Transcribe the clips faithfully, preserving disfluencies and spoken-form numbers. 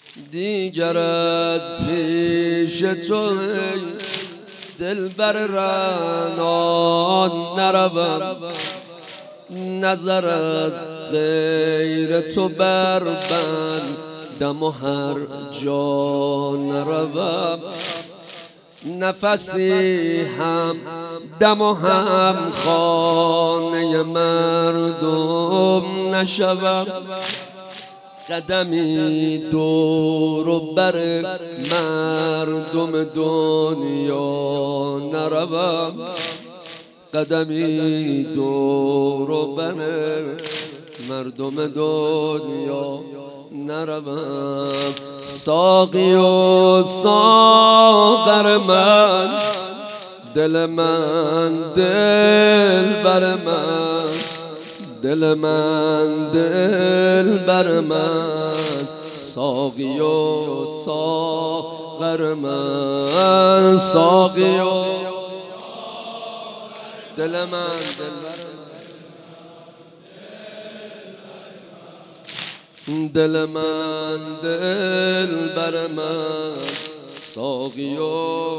دیگر از پیش تو دلبر رعنان نروم، نظر از غیر تو بربندم و هر جا نروم. نفسی هم دم و هم خانه مردم نشوم، قدمی دور و بر مردم دنیا نروم، قدمی دور و بر مردم دنیا نروم. ساقی و ساغر من، دل من دل بر من، دل من دل بر من، ساقی و ساغر من، ساقی و دل من دل بر من، دل من دل بر من، ساقی و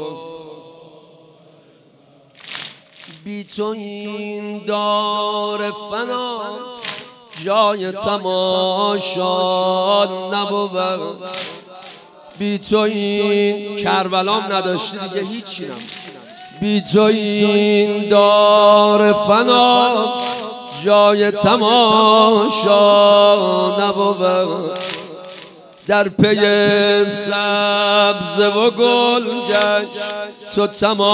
بی تو این دار فنا جای تماشا نبود، بی تو این کربلام نداشتی دیگه هیچی نم، بی تو این دار فنا جای تماشا نبود. در پی سبز و گل گشت تو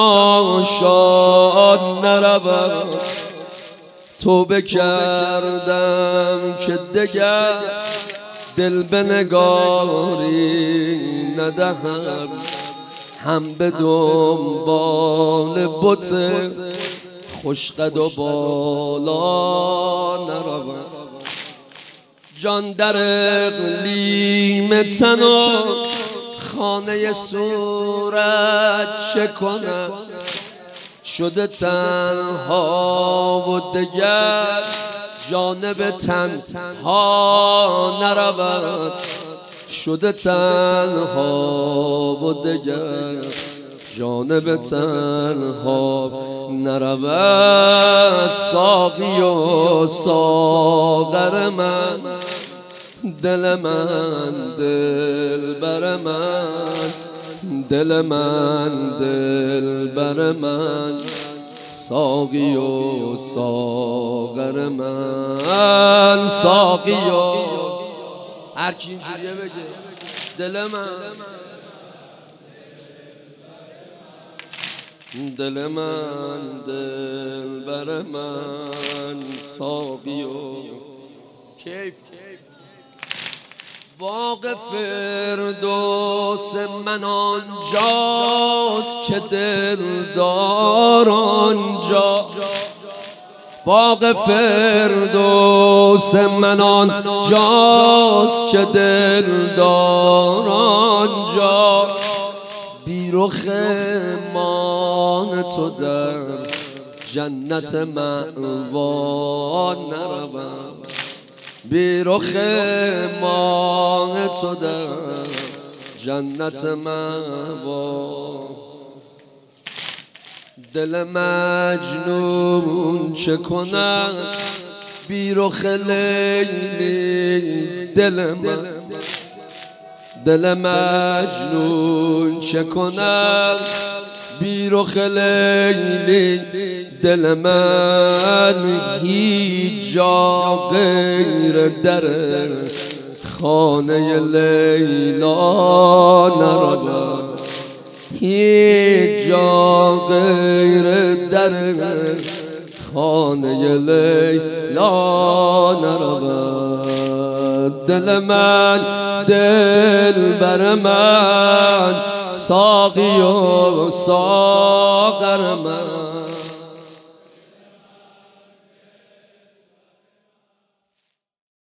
تماشا نروم، توبه کردم که دگر دل به نگاری ندهم، هم به دنبال بت خوشقد و بالا نروم. جان در اقلیم تن و خانه صورت چه کنم، شده تنها و دگر جانب تنها نرود، شده تنها و دگر جانب تنها نرود. ساقی و ساغر من، دل من دل بر من، دل من دل بر من، ساقی و ساغر من، ساقی و هر کی اینجوریه بگه دل من دل من دل بر من، ساقی و کیف. باغ فردوس من آنجاست که دلدار آنجا، باغ فردوس من آنجاست که دلدار آنجا، بی رخ مان تو در جنت مأوا نروم، بی رخ مان تو در جنت مأوا. دل مجنون چه کند بی رخ لیلی، دل من دل مجنون چه کند بی رخ لیلی، دل من هیچ جا غیر در خانه لیلا نروم، هیچ جا غیر در خانه لیلا نروم. دل من دل بر من، ساقی و ساغر من،